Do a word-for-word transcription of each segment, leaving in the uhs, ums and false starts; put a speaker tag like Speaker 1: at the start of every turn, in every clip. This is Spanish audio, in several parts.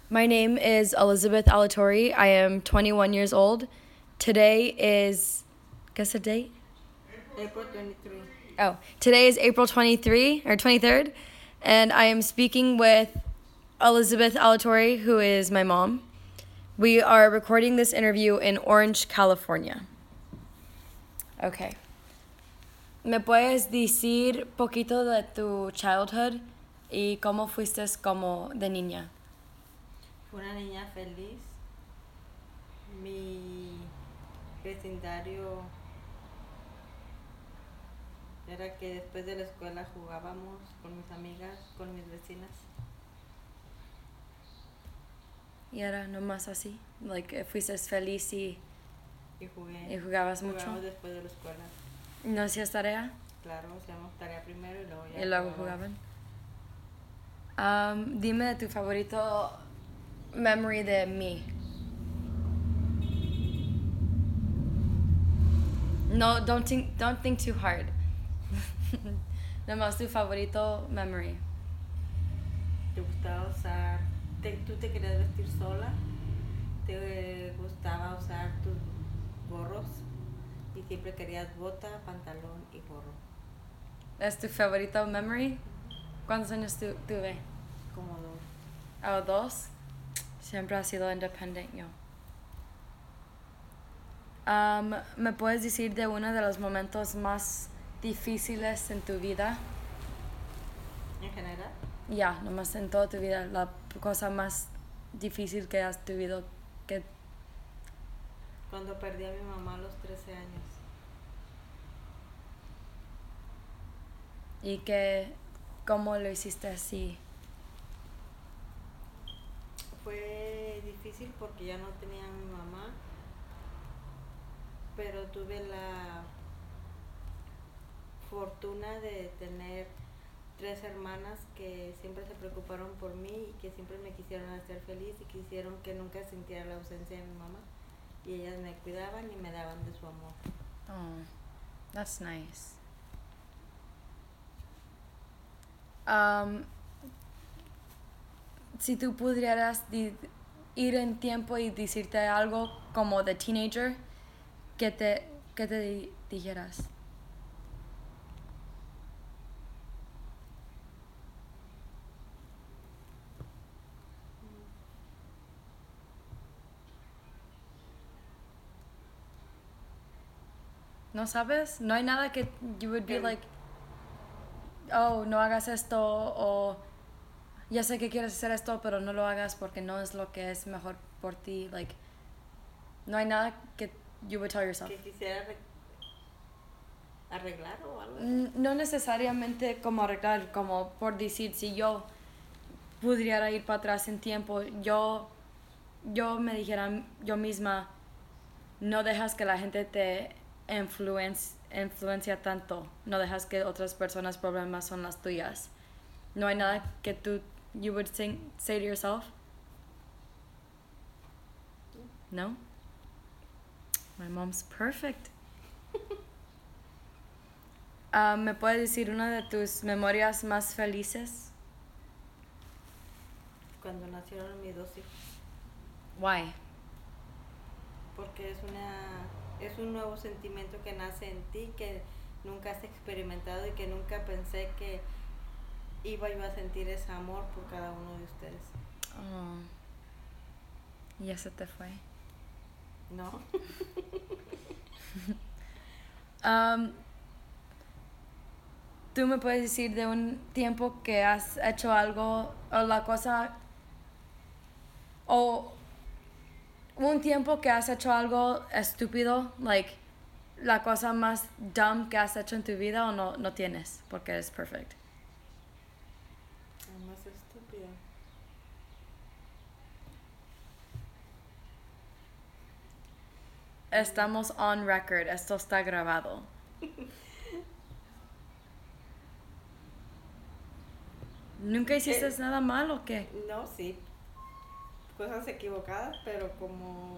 Speaker 1: My name is Elizabeth Alatori. I am twenty-one years old. Today is, guess the date?
Speaker 2: April twenty-third.
Speaker 1: Oh, today is April twenty-third or twenty-third, and I am speaking with Elizabeth Alatori, who is my mom. We are recording this interview in Orange, California. Okay. ¿Me puedes decir poquito de tu childhood y cómo fuiste como de niña?
Speaker 2: Fue una niña feliz. Mi vecindario era que después de la escuela jugábamos con mis amigas, con mis vecinas.
Speaker 1: Y era nomás así, like, fuiste feliz y,
Speaker 2: y, jugué,
Speaker 1: y jugabas mucho.
Speaker 2: Jugamos después de la escuela.
Speaker 1: ¿No hacías tarea?
Speaker 2: Claro, hacíamos tarea primero y luego ya
Speaker 1: Y luego jugaban. Um, dime de tu favorito memory de mí. No, don't think, don't think too hard. Nomás tu favorito memory.
Speaker 2: ¿Te gustaba usar, te, tú te querías vestir sola? ¿Te gustaba usar tus gorros? Y siempre querías bota, pantalón y gorro.
Speaker 1: ¿Es tu favorito memory? ¿Cuántos años tu, tuve?
Speaker 2: Como dos.
Speaker 1: ¿O dos? Siempre ha sido independiente yo. Um, ¿Me puedes decir de uno de los momentos más difíciles en tu vida?
Speaker 2: ¿En general?
Speaker 1: Ya, yeah, nomás en toda tu vida, la cosa más difícil que has tenido que...
Speaker 2: Cuando perdí a mi mamá a los trece años.
Speaker 1: ¿Y que cómo lo hiciste así?
Speaker 2: Fue difícil porque ya no tenía a mi mamá, pero tuve la fortuna de tener tres hermanas que siempre se preocuparon por mí y que siempre me quisieron hacer feliz y quisieron que nunca sintiera la ausencia de mi mamá. Y ellas me cuidaban y me daban de su amor.
Speaker 1: Oh, that's nice. Um, si tú pudieras di- ir en tiempo y decirte algo como de teenager, ¿qué te, qué te di- dijeras? ¿No sabes? No hay nada que you would be like, oh, no hagas esto, o ya sé que quieres hacer esto, pero no lo hagas porque no es lo que es mejor por ti. Like, no hay nada que you would tell yourself.
Speaker 2: Que quisiera arreglar o algo.
Speaker 1: No necesariamente como arreglar, como por decir, si yo pudiera ir para atrás en tiempo, yo, yo me dijera yo misma, no dejas que la gente te influencia, influencia tanto, no dejas que otras personas problemas son las tuyas. No hay nada que tú, you would say, say to yourself? No? My mom's perfect. Uh, ¿Me puedes decir una de tus memorias más felices?
Speaker 2: Cuando nacieron mis dos hijos.
Speaker 1: Why?
Speaker 2: Porque es una es un nuevo sentimiento que nace en ti que nunca has experimentado y que nunca pensé que iba yo a sentir ese amor por cada uno de ustedes.
Speaker 1: Oh. Ya se te fue.
Speaker 2: No.
Speaker 1: um, ¿Tú me puedes decir de un tiempo que has hecho algo o la cosa o un tiempo que has hecho algo estúpido, like la cosa más dumb que has hecho en tu vida, o no, no tienes porque es perfect?
Speaker 2: La más estúpida.
Speaker 1: Estamos on record, esto está grabado. ¿Nunca hiciste
Speaker 2: Eh,
Speaker 1: nada mal o qué?
Speaker 2: No, sí. Cosas equivocadas, pero como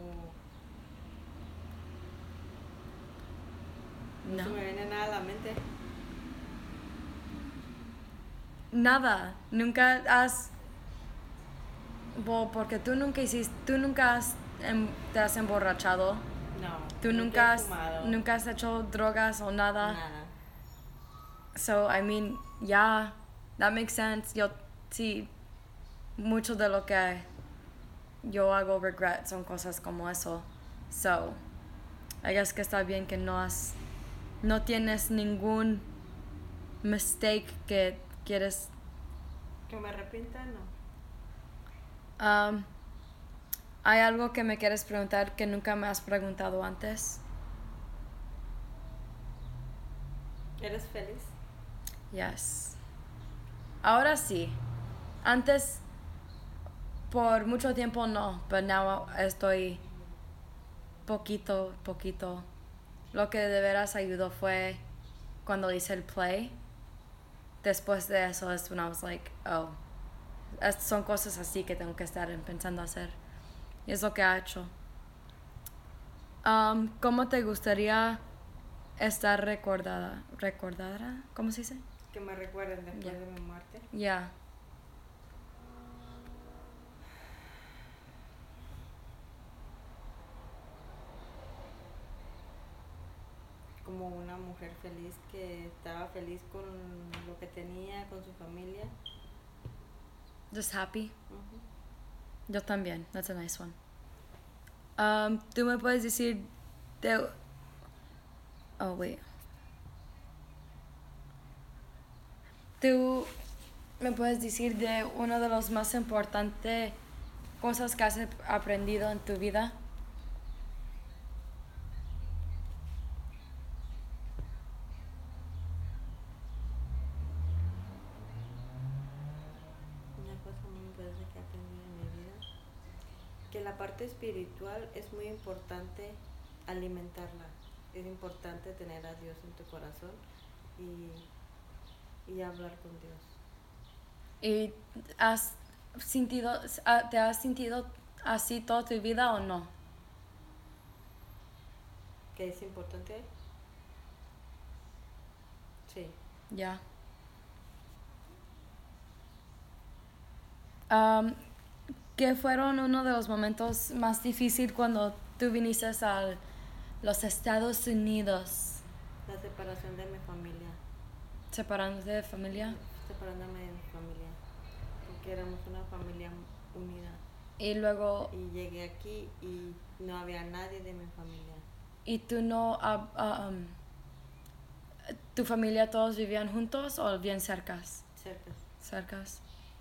Speaker 2: no,
Speaker 1: No.
Speaker 2: se me viene nada a la mente.
Speaker 1: Nada. Nunca has Bo, porque tú nunca hiciste, tú nunca has, em, te has emborrachado.
Speaker 2: No.
Speaker 1: Tú
Speaker 2: nunca
Speaker 1: nunca
Speaker 2: he
Speaker 1: has,
Speaker 2: fumado.
Speaker 1: nunca has hecho drogas o nada.
Speaker 2: Nada.
Speaker 1: So, I mean, yeah, that makes sense. Yo, sí, mucho de lo que yo hago regret son cosas como eso. So, I guess que está bien que no has, no tienes ningún mistake que quieres.
Speaker 2: Que me arrepienta, no.
Speaker 1: Um, ¿Hay algo que me quieres preguntar que nunca me has preguntado antes?
Speaker 2: ¿Eres feliz?
Speaker 1: Yes. Ahora sí. Antes, por mucho tiempo no, pero now estoy poquito, poquito. Lo que de veras ayudó fue cuando hice el play. Después de eso es when I was like, oh, es- son cosas así que tengo que estar pensando hacer. Y es lo que ha hecho. Um, ¿Cómo te gustaría estar recordada? ¿Recordada? ¿Cómo se dice?
Speaker 2: Que me recuerden después
Speaker 1: Ya.
Speaker 2: de mi muerte.
Speaker 1: Ya. Yeah.
Speaker 2: Como una mujer feliz que estaba feliz con lo que tenía, con su familia.
Speaker 1: Just happy.
Speaker 2: Ujú.
Speaker 1: Yo también. That's a nice one. Um, ¿Tú me puedes decir de... Oh, wait. ¿Tú me puedes decir de una de las más importantes cosas que has aprendido en tu vida?
Speaker 2: Una cosa muy importante que he aprendido en mi vida, que la parte espiritual es muy importante alimentarla. Es importante tener a Dios en tu corazón y, y hablar con Dios.
Speaker 1: ¿Y has sentido, te has sentido así toda tu vida o no?
Speaker 2: ¿Qué es importante? Sí.
Speaker 1: Ya. Um, ¿Qué fueron uno de los momentos más difíciles cuando tú viniste a los Estados Unidos?
Speaker 2: La separación de mi familia.
Speaker 1: ¿Separándote de familia?
Speaker 2: Separándome de mi familia. Porque éramos una familia unida.
Speaker 1: Y luego,
Speaker 2: Y llegué aquí y no había nadie de mi familia.
Speaker 1: ¿y tú no, ah, ah, um, tu familia todos vivían juntos o bien cercas?
Speaker 2: Cerca.
Speaker 1: Cercas.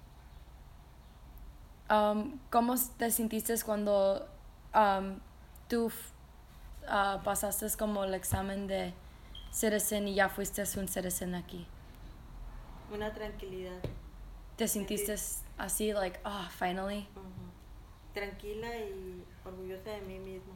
Speaker 1: Um, ¿Cómo te sentiste cuando um, tú uh, pasaste como el examen de citizen y ya fuiste un citizen aquí?
Speaker 2: Una tranquilidad.
Speaker 1: ¿Te sentiste así, like, oh, finally?
Speaker 2: Uh-huh. Tranquila y orgullosa de mí misma.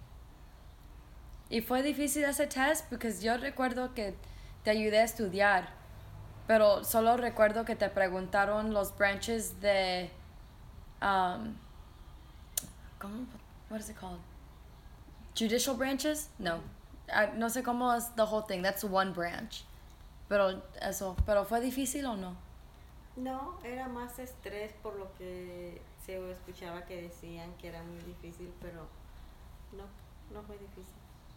Speaker 1: Y fue difícil ese test porque yo recuerdo que te ayudé a estudiar, pero solo recuerdo que te preguntaron los branches de, um, ¿cómo? What is it called? Judicial branches? No. I, no sé cómo es the whole thing. That's one branch. Pero eso, pero fue difícil o no?
Speaker 2: No, era más estrés por lo que se escuchaba que decían que era muy difícil, pero no, no fue difícil.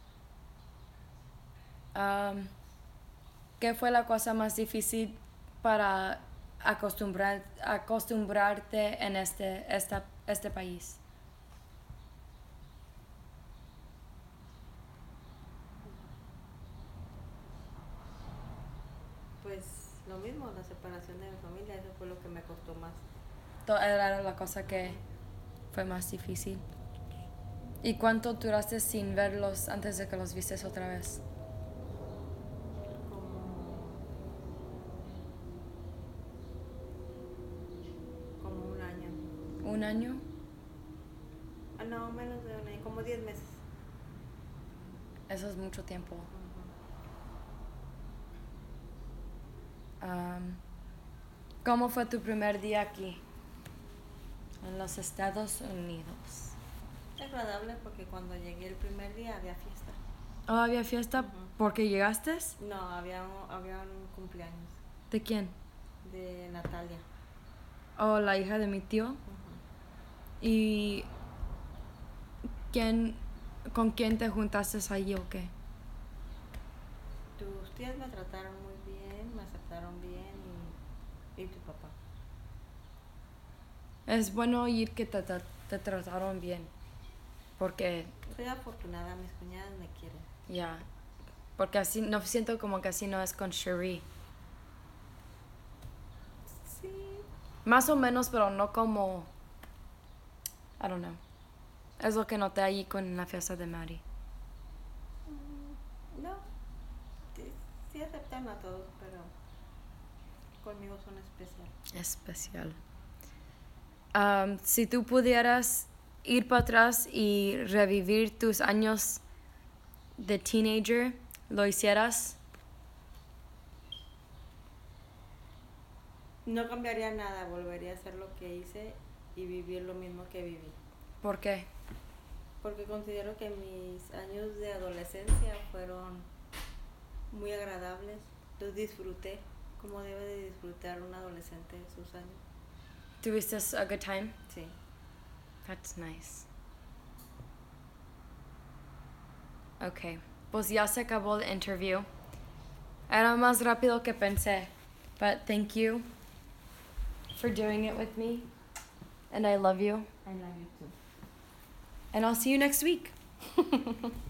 Speaker 1: Um, ¿Qué fue la cosa más difícil para acostumbrar, acostumbrarte en este, esta, este país?
Speaker 2: Pues lo mismo, la separación de mi familia, eso fue lo que me costó más.
Speaker 1: Era la cosa que fue más difícil. ¿Y cuánto duraste sin verlos antes de que los vistes otra vez?
Speaker 2: Como, como un año.
Speaker 1: ¿Un año?
Speaker 2: Ah, no, menos de un año, como diez meses.
Speaker 1: Eso es mucho tiempo.
Speaker 2: Uh-huh.
Speaker 1: Um, ¿Cómo fue tu primer día aquí? En los Estados Unidos.
Speaker 2: Agradable porque cuando llegué el primer día había fiesta.
Speaker 1: Oh, ¿había fiesta
Speaker 2: Uh-huh.
Speaker 1: porque llegaste?
Speaker 2: No, había un, había un cumpleaños.
Speaker 1: ¿De quién?
Speaker 2: De Natalia.
Speaker 1: Oh, la hija de mi tío.
Speaker 2: Uh-huh.
Speaker 1: ¿Y quién, con quién te juntaste allí o qué?
Speaker 2: Tus tías me trataron muy bien, me aceptaron bien y, y tu papá.
Speaker 1: Es bueno oír que te, te, te trataron bien, porque
Speaker 2: Soy afortunada, mis cuñadas me quieren.
Speaker 1: ya, yeah, porque así no siento como que así no es con Cherie.
Speaker 2: Sí.
Speaker 1: Más o menos, pero no como, I don't know. Es lo que noté allí con la fiesta de Mari.
Speaker 2: Mm, no, sí, sí aceptan a todos, pero conmigo son especial.
Speaker 1: Especial. Um, si tú pudieras ir para atrás y revivir tus años de teenager, ¿lo hicieras?
Speaker 2: No cambiaría nada, volvería a hacer lo que hice y vivir lo mismo que viví.
Speaker 1: ¿Por qué?
Speaker 2: Porque considero que mis años de adolescencia fueron muy agradables. Los disfruté como debe de disfrutar un adolescente sus años.
Speaker 1: ¿Tuviste a good time?
Speaker 2: Sí.
Speaker 1: That's nice. Okay, pues ya se acabó el interview. Era más rápido que pensé, but thank you for doing it with me, and I love you.
Speaker 2: I love you too.
Speaker 1: And I'll see you next week.